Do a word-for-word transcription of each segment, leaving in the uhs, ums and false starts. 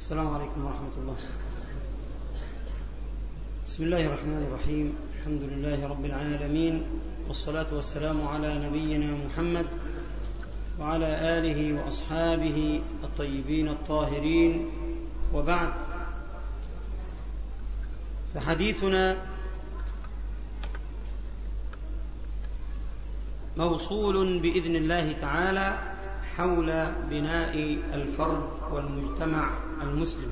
السلام عليكم ورحمة الله. بسم الله الرحمن الرحيم. الحمد لله رب العالمين، والصلاة والسلام على نبينا محمد وعلى آله وأصحابه الطيبين الطاهرين، وبعد، فحديثنا موصول بإذن الله تعالى حول بناء الفرد والمجتمع المسلم.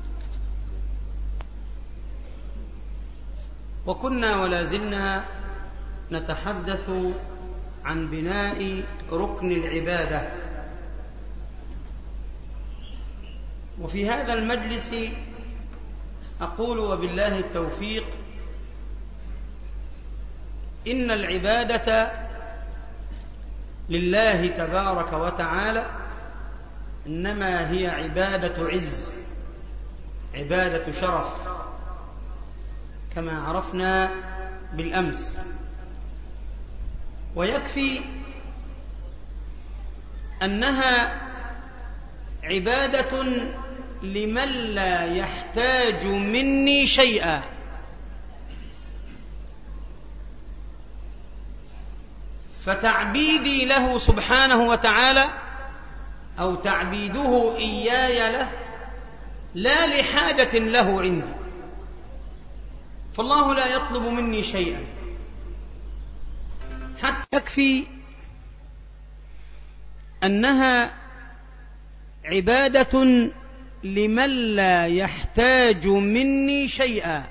وكنا ولا زلنا نتحدث عن بناء ركن العبادة، وفي هذا المجلس أقول وبالله التوفيق إن العبادة لله تبارك وتعالى إنما هي عبادة عز، عبادة شرف، كما عرفنا بالأمس. ويكفي أنها عبادة لمن لا يحتاج مني شيئا، فتعبيدي له سبحانه وتعالى أو تعبيده إياي له لا لحاجة له عندي، فالله لا يطلب مني شيئا. حتى يكفي أنها عبادة لمن لا يحتاج مني شيئا،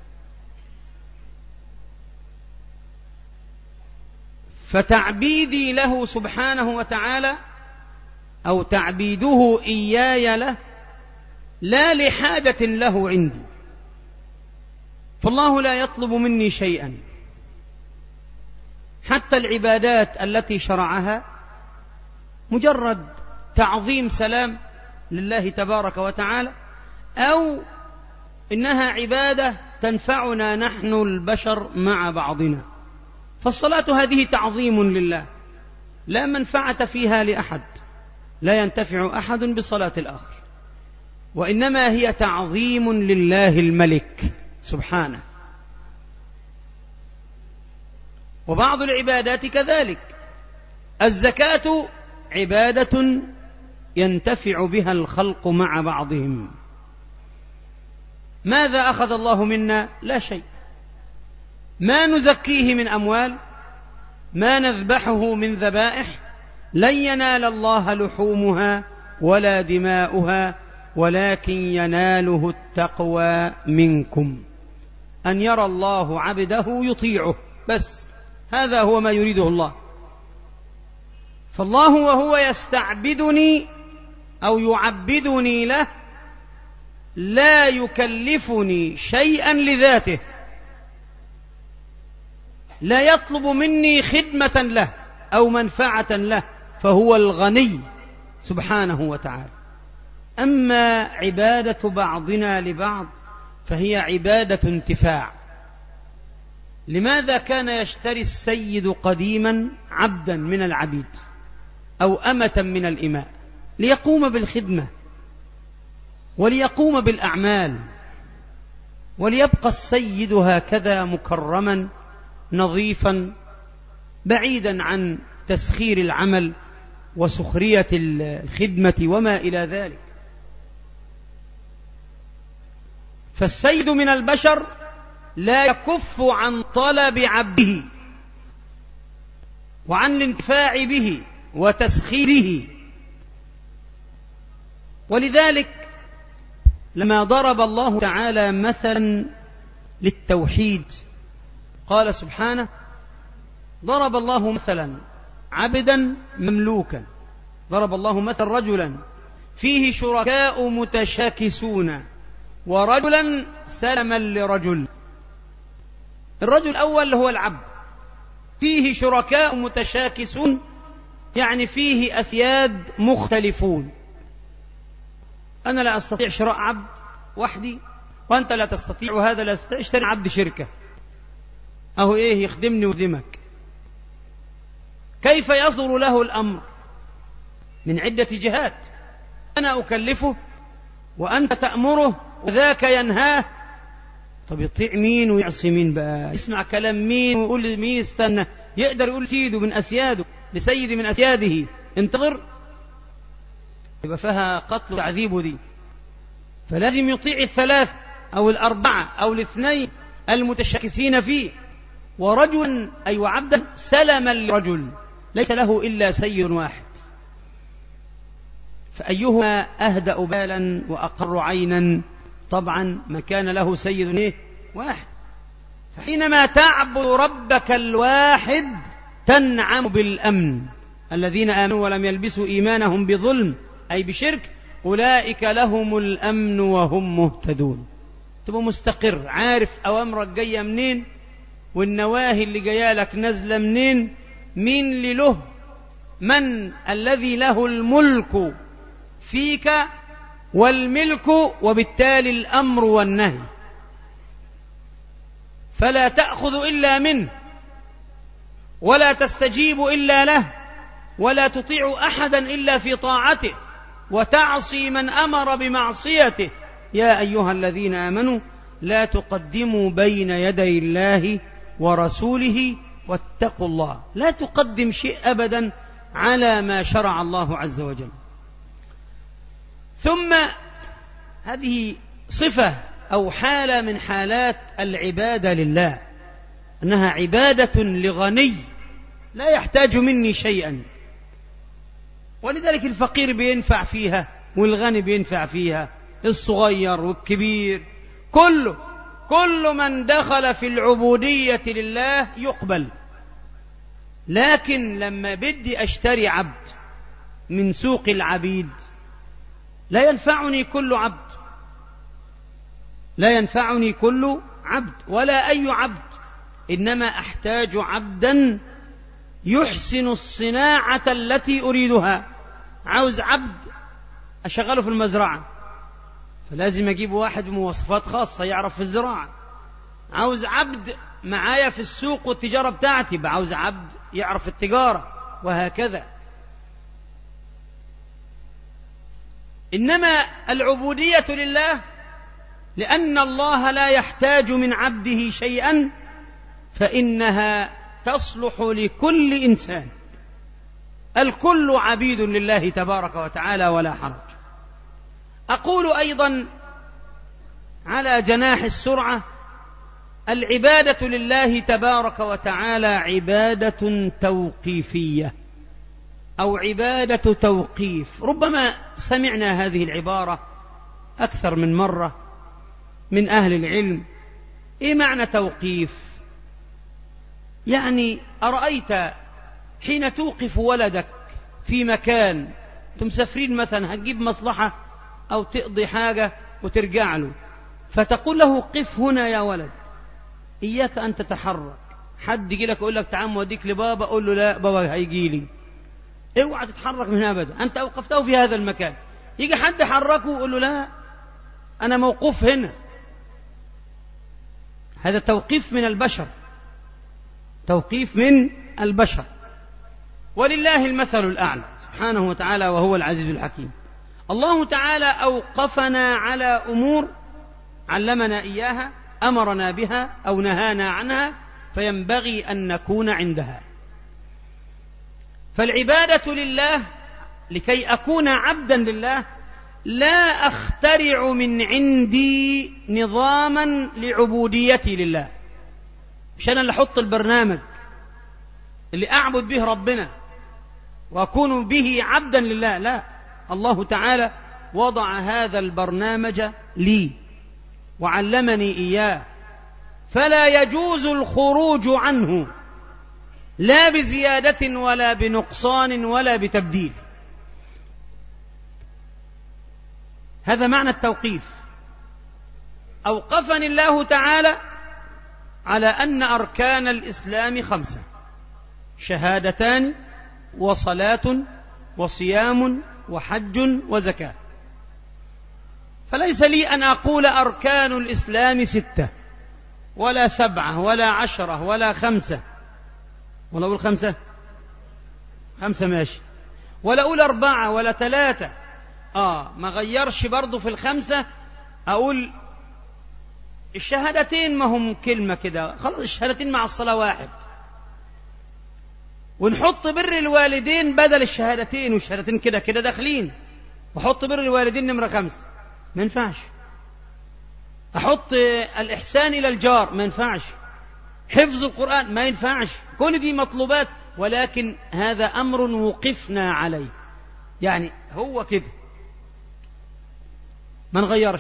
فتعبيدي له سبحانه وتعالى أو تعبيده إياي له لا لحاجة له عندي، فالله لا يطلب مني شيئا. حتى العبادات التي شرعها مجرد تعظيم سلام لله تبارك وتعالى، أو إنها عبادة تنفعنا نحن البشر مع بعضنا، فالصلاة هذه تعظيم لله لا منفعة فيها لأحد، لا ينتفع أحد بصلاة الآخر، وإنما هي تعظيم لله الملك سبحانه. وبعض العبادات كذلك، الزكاة عبادة ينتفع بها الخلق مع بعضهم. ماذا أخذ الله منا؟ لا شيء. ما نزكيه من أموال، ما نذبحه من ذبائح، لن ينال الله لحومها ولا دماؤها ولكن يناله التقوى منكم، أن يرى الله عبده يطيعه، بس هذا هو ما يريده الله. فالله وهو يستعبدني أو يعبدني له لا يكلفني شيئا لذاته، لا يطلب مني خدمة له أو منفعة له، فهو الغني سبحانه وتعالى. أما عبادة بعضنا لبعض فهي عبادة انتفاع. لماذا كان يشتري السيد قديما عبدا من العبيد أو أمة من الإماء؟ ليقوم بالخدمة وليقوم بالأعمال، وليبقى السيد هكذا مكرما نظيفا بعيدا عن تسخير العمل وسخرية الخدمة وما إلى ذلك. فالسيد من البشر لا يكف عن طلب عبده وعن الانتفاع به وتسخيره. ولذلك لما ضرب الله تعالى مثلا للتوحيد قال سبحانه: ضرب الله مثلا عبدا مملوكا، ضرب الله مثلا رجلا فيه شركاء متشاكسون ورجلا سلما لرجل. الرجل الأول هو العبد، فيه شركاء متشاكسون يعني فيه أسياد مختلفون. أنا لا أستطيع شراء عبد وحدي وأنت لا تستطيع، وهذا لا يستطيع، اشتري عبد شركة أهو إيه يخدمني ويخدمك. كيف يصدر له الأمر؟ من عدة جهات. أنا أكلفه وأنت تأمره وذاك ينهاه. طب يطيع مين ويعصي مين بقى؟ يسمع كلام مين ويقول مين استنى؟ يقدر يقول سيده من أسياده لسيد من أسياده انتظر؟ يبقى فيها قتل وتعذيب دي. فلازم يطيع الثلاث أو الأربعة أو الاثنين المتشاكسين فيه. ورجل أي وعبدا سلما لرجل ليس له إلا سيد واحد، فأيهما أهدأ بالا وأقر عينا؟ طبعا ما كان له سيد إيه؟ واحد. فحينما تعبد ربك الواحد تنعم بالأمن. الذين آمنوا ولم يلبسوا إيمانهم بظلم أي بشرك أولئك لهم الأمن وهم مهتدون. تبقى مستقر، عارف أوامرك جاية منين والنواهي اللي جايه لك نازله منين، مين اللي له، من الذي له الملك فيك والملك وبالتالي الأمر والنهي، فلا تأخذ إلا منه ولا تستجيب إلا له ولا تطيع أحدا إلا في طاعته وتعصي من أمر بمعصيته. يا أيها الذين آمنوا لا تقدموا بين يدي الله ورسوله واتقوا الله. لا تقدم شيء أبدا على ما شرع الله عز وجل. ثم هذه صفة أو حالة من حالات العبادة لله، أنها عبادة لغني لا يحتاج مني شيئا، ولذلك الفقير بينفع فيها والغني بينفع فيها، الصغير والكبير كله، كل من دخل في العبودية لله يقبل. لكن لما بدي أشتري عبد من سوق العبيد لا ينفعني كل عبد، لا ينفعني كل عبد ولا أي عبد، إنما أحتاج عبدا يحسن الصناعة التي أريدها. عاوز عبد أشغله في المزرعة فلازم أجيب واحد بمواصفات خاصة يعرف في الزراعة. عاوز عبد معايا في السوق والتجارة بتاعتي، بعاوز عبد يعرف التجارة، وهكذا. إنما العبودية لله لأن الله لا يحتاج من عبده شيئا فإنها تصلح لكل إنسان، الكل عبيد لله تبارك وتعالى ولا حرج. أقول أيضا على جناح السرعة العبادة لله تبارك وتعالى عبادة توقيفية أو عبادة توقيف. ربما سمعنا هذه العبارة أكثر من مرة من أهل العلم. إيه معنى توقيف؟ يعني أرأيت حين توقف ولدك في مكان، تمسافرين مثلا هتجيب مصلحة أو تقضي حاجة وترجع له، فتقول له قف هنا يا ولد، إياك أن تتحرك. حد يجي لك يقول لك تعال موديك لبابا، قول له لا بابا هيجي لي، اوعى تتحرك من هنا أبدا، أنت أوقفته في هذا المكان. يجي حد يحركه ويقول له لا أنا موقوف هنا. هذا توقيف من البشر، توقيف من البشر. ولله المثل الأعلى سبحانه وتعالى وهو العزيز الحكيم. الله تعالى أوقفنا على أمور علمنا إياها، أمرنا بها أو نهانا عنها، فينبغي أن نكون عندها. فالعبادة لله لكي أكون عبدا لله لا أخترع من عندي نظاما لعبوديتي لله، مش أنا اللي أحط البرنامج اللي أعبد به ربنا وأكون به عبدا لله، لا، الله تعالى وضع هذا البرنامج لي وعلمني إياه، فلا يجوز الخروج عنه لا بزيادة ولا بنقصان ولا بتبديل. هذا معنى التوقيف. أوقفني الله تعالى على أن أركان الإسلام خمسة: شهادتان وصلاة وصيام وحج وزكاة. فليس لي أن أقول أركان الإسلام ستة ولا سبعة ولا عشرة ولا خمسة، ولا أقول خمسة خمسة ماشي، ولا أقول أربعة ولا ثلاثة، آه ما غيرش برضو في الخمسة، أقول الشهادتين ما هم كلمة كده خلاص، الشهادتين مع الصلاة واحد، ونحط بر الوالدين بدل الشهادتين، والشهادتين كده كده داخلين، وحط بر الوالدين نمرة خمسة، ما ينفعش. أحط الإحسان إلى الجار، ما ينفعش. حفظ القرآن، ما ينفعش. كل دي مطلوبات، ولكن هذا أمر وقفنا عليه، يعني هو كده ما نغيرش.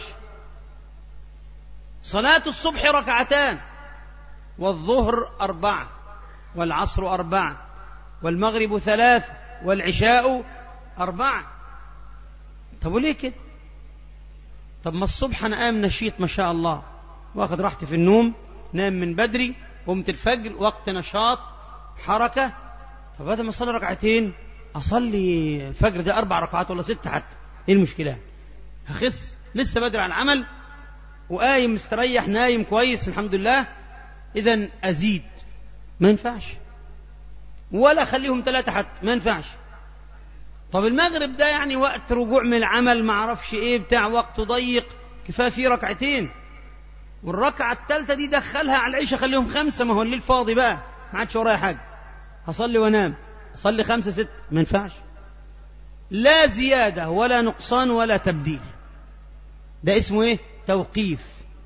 صلاة الصبح ركعتان، والظهر أربعة، والعصر أربعة، والمغرب ثلاث، والعشاء أربعة. طب وليه كده؟ طب ما الصبح أنا قام نشيط ما شاء الله، واخد راحتي في النوم، نام من بدري، قمت الفجر، وقت نشاط حركة. طب بدل ما أصلي ركعتين أصلي الفجر ده أربع ركعات ولا ستة حتى، إيه المشكلة؟ هخس، لسه بدري على العمل، وقايم مستريح نايم كويس الحمد لله، إذن أزيد، ما ينفعش. ولا خليهم ثلاثة حتى، ما ينفعش. طب المغرب ده يعني وقت رجوع من العمل، ما عرفش ايه بتاع، وقته ضيق، كفايه فيه ركعتين، والركعة الثالثة دي دخلها على العشاء، خليهم خمسة، ما هو الليل فاضي بقى، ما عادش ورايا حاجة، هصلي وانام، أصلي خمسة ست، ما ينفعش. لا زيادة ولا نقصان ولا تبديل، ده اسمه ايه؟ توقيف.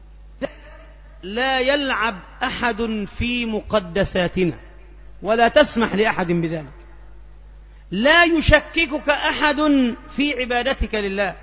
لا يلعب أحد في مقدساتنا، ولا تسمح لأحد بذلك. لا يشككك أحد في عبادتك لله.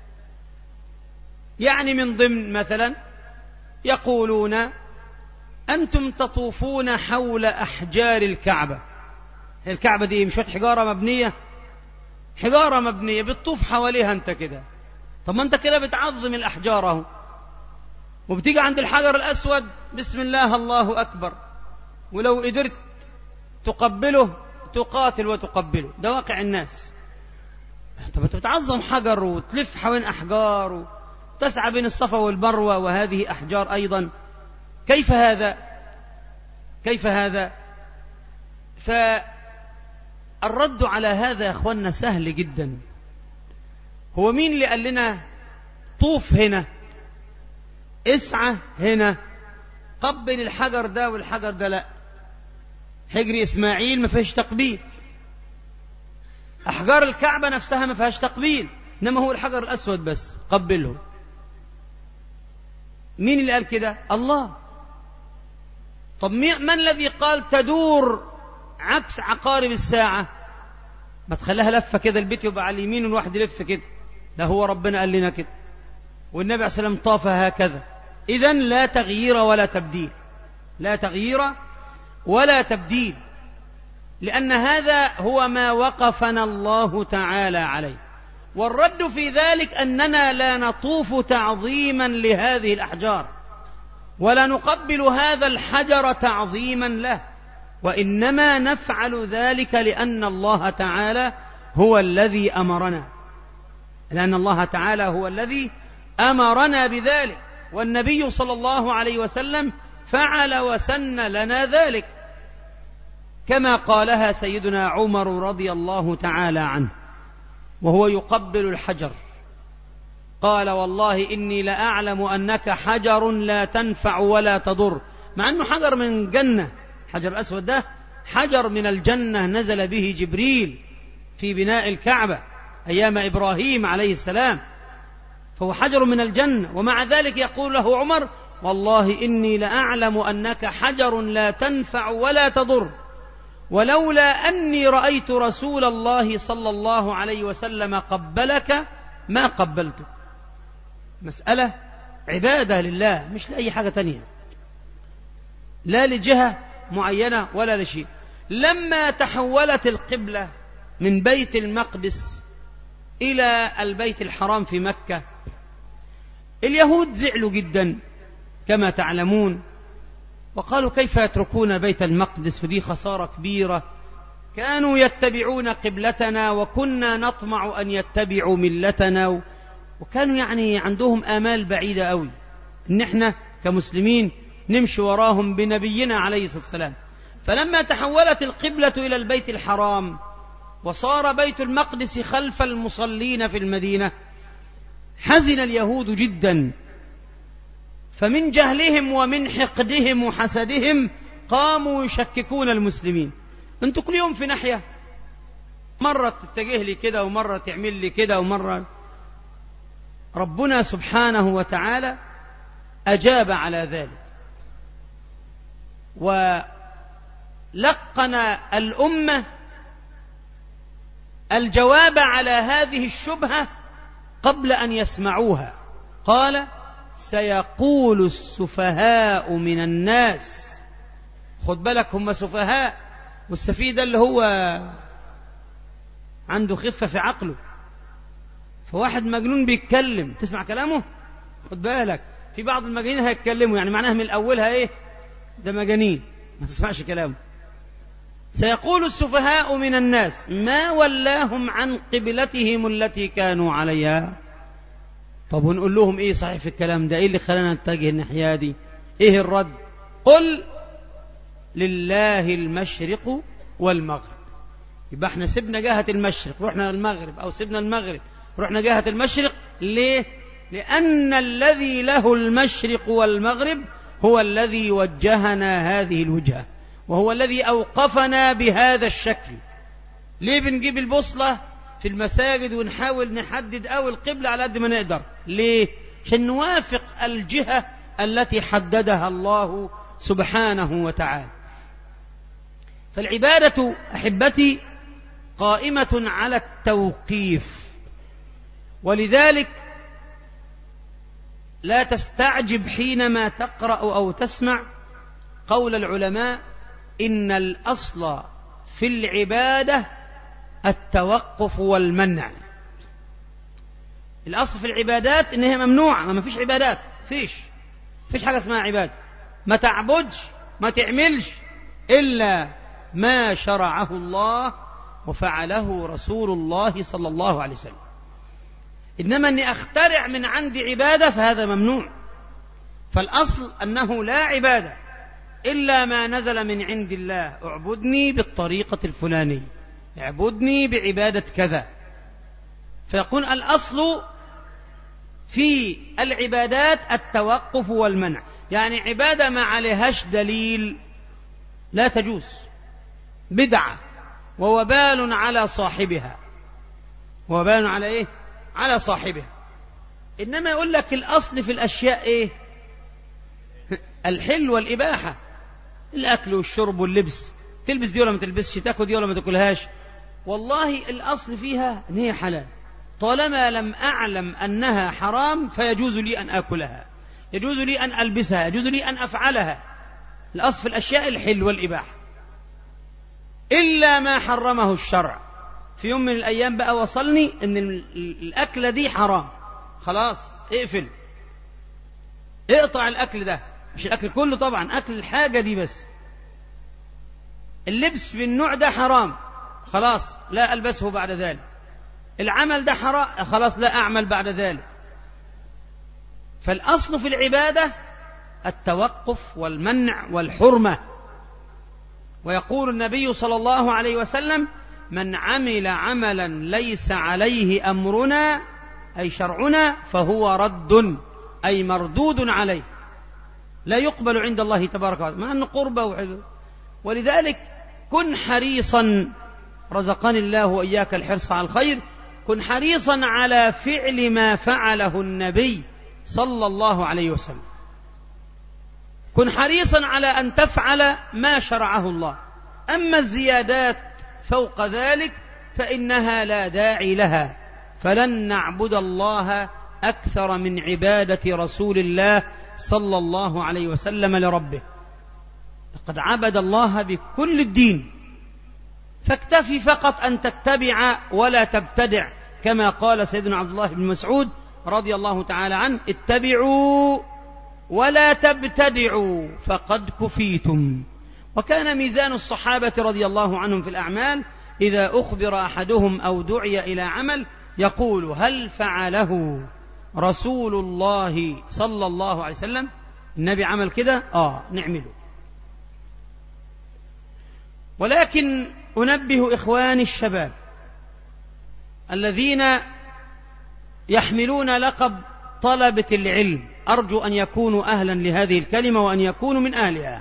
يعني من ضمن مثلا يقولون أنتم تطوفون حول أحجار الكعبة، الكعبة دي مش حجارة مبنية، حجارة مبنية بتطوف حواليها أنت كده. طب ما أنت كده بتعظم الأحجار اهو، وبتيجي عند الحجر الأسود بسم الله الله أكبر، ولو قدرت تقبله تقاتل وتقبله، ده واقع الناس. طب أنت بتعظم حجر وتلف حوالين أحجار وتسعى بين الصفا والمروة، وهذه أحجار أيضا، كيف هذا؟ كيف هذا؟ فالرد على هذا يا أخوانا سهل جدا. هو مين اللي قال لنا طوف هنا، اسعى هنا، قبل الحجر ده والحجر ده؟ لا، حجر إسماعيل ما فيهاش تقبيل، أحجار الكعبة نفسها ما فيهاش تقبيل، إنما هو الحجر الأسود بس قبله. مين اللي قال كده؟ الله. طب من الذي قال تدور عكس عقارب الساعة؟ ما تخليها لفة كده، البيت يبقى على اليمين والواحد يلف كده، لا هو ربنا قال لنا كده، والنبي عليه الصلاة والسلام طاف هكذا. إذن لا تغيير ولا تبديل، لا تغيير ولا تبديل، لأن هذا هو ما وقفنا الله تعالى عليه. والرد في ذلك أننا لا نطوف تعظيما لهذه الأحجار، ولا نقبل هذا الحجر تعظيما له، وإنما نفعل ذلك لأن الله تعالى هو الذي أمرنا، لأن الله تعالى هو الذي أمرنا بذلك، والنبي صلى الله عليه وسلم فعل وسن لنا ذلك، كما قالها سيدنا عمر رضي الله تعالى عنه وهو يقبل الحجر، قال والله إني لأعلم أنك حجر لا تنفع ولا تضر، مع أنه حجر من جنة، حجر الأسود ده حجر من الجنة نزل به جبريل في بناء الكعبة أيام إبراهيم عليه السلام، فهو حجر من الجنة، ومع ذلك يقول له عمر والله إني لأعلم أنك حجر لا تنفع ولا تضر، ولولا أني رأيت رسول الله صلى الله عليه وسلم قبلك ما قبلتك. مسألة عبادة لله، مش لأي حاجة تانية، لا لجهة معينة ولا لشيء. لما تحولت القبلة من بيت المقدس إلى البيت الحرام في مكة، اليهود زعلوا جدا كما تعلمون، وقالوا كيف يتركون بيت المقدس، فدي خسارة كبيرة، كانوا يتبعون قبلتنا وكنا نطمع أن يتبعوا ملتنا، وكانوا يعني عندهم آمال بعيدة قوي إن احنا كمسلمين نمشي وراهم بنبينا عليه الصلاة والسلام. فلما تحولت القبلة إلى البيت الحرام وصار بيت المقدس خلف المصلين في المدينة، حزن اليهود جدا، فمن جهلهم ومن حقدهم وحسدهم قاموا يشككون المسلمين. انتوا كل يوم في ناحية، مرة تتجه لي كده ومرة تعمل لي كده ومرة. ربنا سبحانه وتعالى أجاب على ذلك ولقن الأمة الجواب على هذه الشبهة قبل أن يسمعوها. قال: سيقول السفهاء من الناس. خد بالك، هم سفهاء، والسفيه ده اللي هو عنده خفة في عقله. فواحد مجنون بيتكلم تسمع كلامه؟ خد بالك، في بعض المجانين هيتكلموا، يعني معناها من أولها إيه؟ ده مجانين، ما تسمعش كلامه. سيقول السفهاء من الناس ما ولاهم عن قبلتهم التي كانوا عليها. طب ونقول لهم إيه صحيح في الكلام ده؟ إيه اللي خلانا نتجه الناحية دي؟ إيه الرد؟ قل لله المشرق والمغرب. يبقى احنا سيبنا جهة المشرق رحنا المغرب، أو سيبنا المغرب رحنا جهة المشرق. ليه؟ لأن الذي له المشرق والمغرب هو الذي وجهنا هذه الوجهة، وهو الذي أوقفنا بهذا الشكل. ليه بنجيب البوصلة في المساجد ونحاول نحدد أو القبلة على قد ما نقدر؟ ليه؟ عشان نوافق الجهة التي حددها الله سبحانه وتعالى. فالعبادة أحبتي قائمة على التوقيف، ولذلك لا تستعجب حينما تقرأ أو تسمع قول العلماء إن الأصل في العبادة التوقف والمنع. الأصل في العبادات إنها ممنوعة، ما فيش عبادات، فيش فيش حاجة اسمها عبادة. ما تعبدش، ما تعملش إلا ما شرعه الله وفعله رسول الله صلى الله عليه وسلم. إنما أني أخترع من عندي عبادة فهذا ممنوع. فالأصل أنه لا عبادة إلا ما نزل من عند الله. اعبدني بالطريقة الفلانية، اعبدني بعبادة كذا. فيكون الأصل في العبادات التوقف والمنع. يعني عبادة ما عليهاش دليل لا تجوز، بدعة ووبال على صاحبها. ووبال على إيه؟ على صاحبها. إنما يقول لك الأصل في الأشياء إيه؟ الحل والإباحة، الأكل والشرب واللبس. تلبس دي ولا ما تلبسش، تأكل دي ولا ما تأكلهاش. والله الأصل فيها أن هي حلال، طالما لم أعلم أنها حرام فيجوز لي أن أكلها، يجوز لي أن ألبسها، يجوز لي أن أفعلها. الأصل في الأشياء الحل والإباحة، إلا ما حرمه الشرع. في يوم من الأيام بقى وصلني أن الأكلة دي حرام، خلاص اقفل، اقطع الأكل ده، مش الأكل كله طبعا، أكل الحاجة دي بس. اللبس بالنوع ده حرام، خلاص لا ألبسه بعد ذلك. العمل ده حرام، خلاص لا أعمل بعد ذلك. فالأصل في العبادة التوقف والمنع والحرمة. ويقول النبي صلى الله عليه وسلم من عمل عملا ليس عليه أمرنا أي شرعنا فهو رد، أي مردود عليه، لا يقبل عند الله تبارك وتعالى، مع أنه قربة وحبه. ولذلك كن حريصا، رزقني الله وإياك الحرص على الخير، كن حريصا على فعل ما فعله النبي صلى الله عليه وسلم. كن حريصا على أن تفعل ما شرعه الله. أما الزيادات فوق ذلك فإنها لا داعي لها. فلن نعبد الله أكثر من عبادة رسول الله صلى الله عليه وسلم لربه. لقد عبد الله بكل الدين، فاكتفي فقط أن تتبع ولا تبتدع، كما قال سيدنا عبد الله بن مسعود رضي الله تعالى عنه اتبعوا ولا تبتدعوا فقد كفيتم. وكان ميزان الصحابة رضي الله عنهم في الأعمال إذا أخبر أحدهم أو دعي إلى عمل يقول هل فعله رسول الله صلى الله عليه وسلم؟ النبي عمل كده؟ آه نعمله. ولكن أنبه إخواني الشباب الذين يحملون لقب طلبة العلم، أرجو أن يكونوا أهلا لهذه الكلمة وأن يكونوا من أهلها.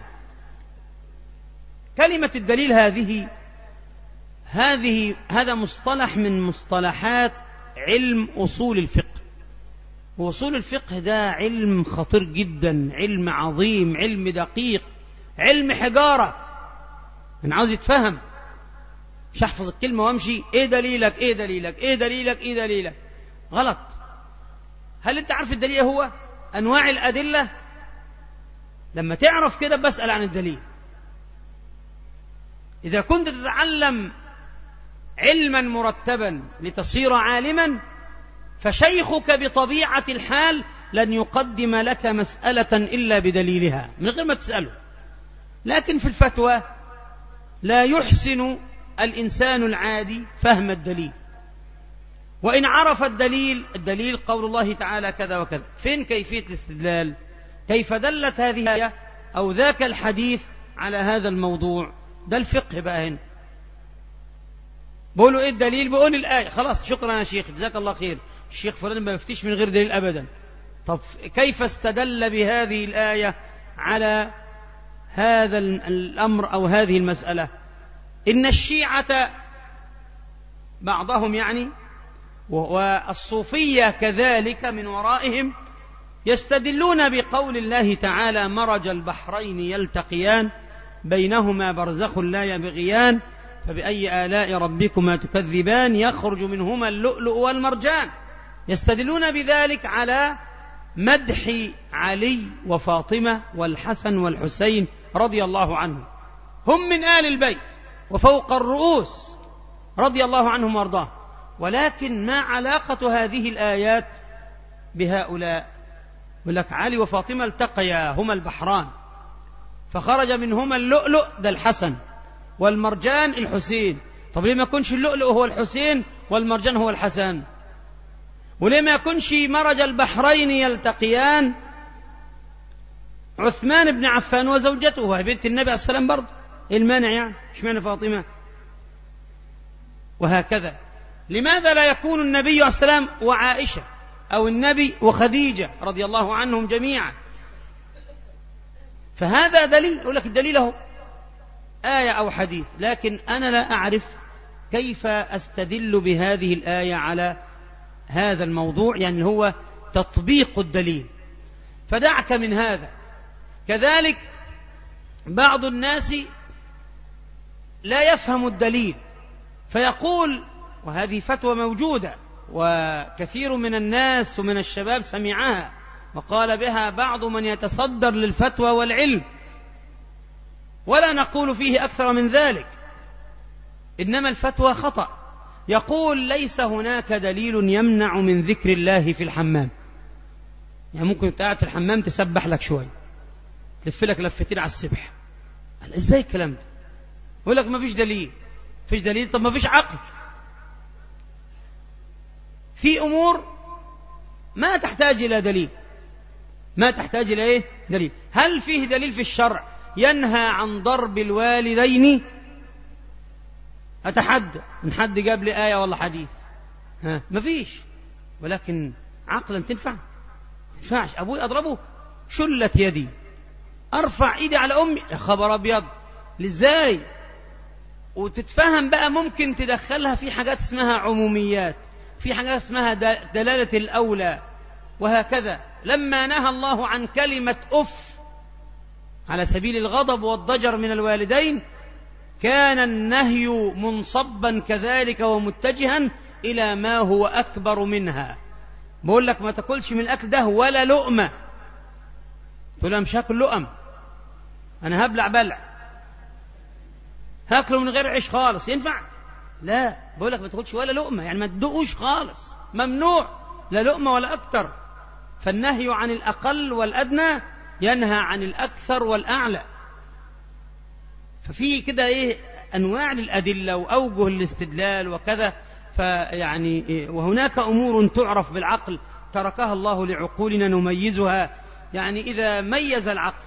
كلمة الدليل هذه هذه هذا مصطلح من مصطلحات علم أصول الفقه. وأصول الفقه ده علم خطير جدا، علم عظيم، علم دقيق، علم حجارة. أنا عاوز يتفهم، مش أحفظ الكلمة وأمشي إيه دليلك إيه دليلك إيه دليلك إيه دليلك، غلط. هل أنت عارف الدليل هو أنواع الأدلة؟ لما تعرف كده بسأل عن الدليل. إذا كنت تتعلم علما مرتبا لتصير عالما، فشيخك بطبيعة الحال لن يقدم لك مسألة إلا بدليلها من غير ما تسأله. لكن في الفتوى لا يحسن الإنسان العادي فهم الدليل، وإن عرف الدليل، الدليل قول الله تعالى كذا وكذا، فين كيفية الاستدلال؟ كيف دلت هذه الآية أو ذاك الحديث على هذا الموضوع؟ ده الفقه بقى هنا. بقولوا إيه الدليل؟ بقول الآية، خلاص شكرا يا شيخ جزاك الله خير، الشيخ فلان ما يفتيش من غير دليل أبدا. طب كيف استدل بهذه الآية على هذا الأمر أو هذه المسألة؟ إن الشيعة بعضهم يعني والصوفية كذلك من ورائهم يستدلون بقول الله تعالى مرج البحرين يلتقيان بينهما برزخ لا يبغيان فبأي آلاء ربكما تكذبان يخرج منهما اللؤلؤ والمرجان. يستدلون بذلك على مدح علي وفاطمة والحسن والحسين رضي الله عنهم، هم من آل البيت وفوق الرؤوس رضي الله عنهم وارضاهم. ولكن ما علاقة هذه الآيات بهؤلاء؟ يقول لك علي وفاطمة التقيا هما البحران فخرج منهما اللؤلؤ ده الحسن والمرجان الحسين. طب ليه ما يكونش اللؤلؤ هو الحسين والمرجان هو الحسن؟ وليه ما يكونش مرج البحرين يلتقيان عثمان بن عفان وزوجته وهي بنت النبي عليه السلام برضه؟ ايه المانع يعني؟ اشمعنى فاطمة؟ وهكذا. لماذا لا يكون النبي عليه السلام وعائشة أو النبي وخديجة رضي الله عنهم جميعا؟ فهذا دليل. أقول لك الدليل هو آية أو حديث، لكن أنا لا أعرف كيف أستدل بهذه الآية على هذا الموضوع، يعني هو تطبيق الدليل. فدعك من هذا. كذلك بعض الناس لا يفهم الدليل فيقول، وهذه فتوى موجودة وكثير من الناس ومن الشباب سمعها وقال بها بعض من يتصدر للفتوى والعلم، ولا نقول فيه أكثر من ذلك، إنما الفتوى خطأ. يقول ليس هناك دليل يمنع من ذكر الله في الحمام. يعني ممكن قاعد في الحمام تسبح لك شوي، تلف لك لفتين على السبح. قال ازاي الكلام ده؟ يقول لك ما فيش دليل. فيش دليل؟ طب ما فيش عقل. في أمور ما تحتاج إلى دليل، ما تحتاج إلى إيه؟ دليل. هل فيه دليل في الشرع ينهى عن ضرب الوالدين؟ أتحدى إن حد جاب لي آية ولا حديث. ها ما فيش. ولكن عقلا تنفع؟ ما تنفعش. أبوي أضربه شلت يدي، أرفع إيدي على أمي يا خبر أبيض لإزاي؟ وتتفهم بقى، ممكن تدخلها في حاجات اسمها عموميات، في حاجات اسمها دلالة الأولى، وهكذا. لما نهى الله عن كلمة أف على سبيل الغضب والضجر من الوالدين، كان النهي منصبا كذلك ومتجها إلى ما هو أكبر منها. بقول لك ما تاكلش من الأكل ده ولا لقمة. تقول له مش هاكل لقم، أنا هبلع بلع، هاكله من غير عيش خالص، ينفع؟ لا. بقول لك ما تاكلش ولا لقمة، يعني ما تدقوش خالص، ممنوع، لا لقمة ولا أكتر. فالنهي عن الأقل والأدنى ينهى عن الأكثر والأعلى. ففي كده إيه أنواع للأدلة وأوجه الاستدلال وكذا. فيعني إيه، وهناك أمور تعرف بالعقل تركها الله لعقولنا نميزها. يعني إذا ميز العقل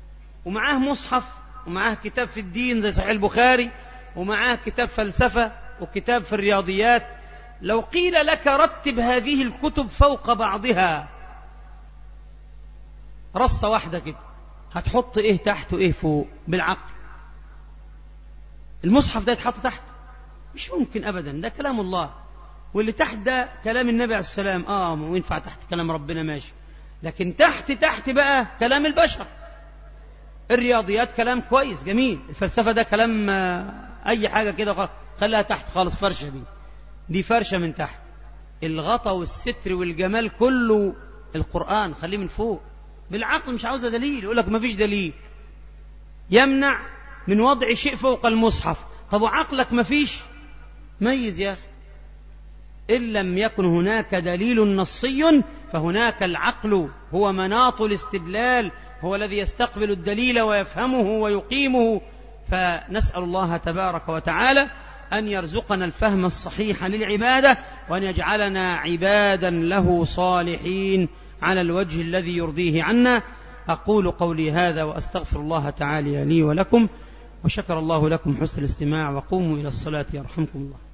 ومعاه مصحف ومعاه كتاب في الدين زي صحيح البخاري ومعاه كتاب فلسفة وكتاب في الرياضيات، لو قيل لك رتب هذه الكتب فوق بعضها رصة واحدة كده، هتحط ايه تحت وايه فوق بالعقل؟ المصحف ده يتحط تحت؟ مش ممكن ابدا، ده كلام الله، واللي تحت ده كلام النبي عليه السلام. اه وينفع تحت كلام ربنا ماشي، لكن تحت تحت بقى كلام البشر. الرياضيات كلام كويس جميل، الفلسفة ده كلام اي حاجة كده خليها تحت خالص، فرشة دي دي فرشة من تحت. الغطا والستر والجمال كله القرآن خليه من فوق بالعقل، مش عاوزة دليل. يقول لك ما فيش دليل يمنع من وضع شيء فوق المصحف. طب وعقلك ما فيش؟ ميز يا أخي. إن لم يكن هناك دليل نصي فهناك العقل، هو مناط الاستدلال، هو الذي يستقبل الدليل ويفهمه ويقيمه. فنسأل الله تبارك وتعالى أن يرزقنا الفهم الصحيح للعبادة، وأن يجعلنا عبادا له صالحين على الوجه الذي يرضيه عنا. أقول قولي هذا وأستغفر الله تعالى لي ولكم، وشكر الله لكم حسن الاستماع، وقوموا إلى الصلاة يرحمكم الله.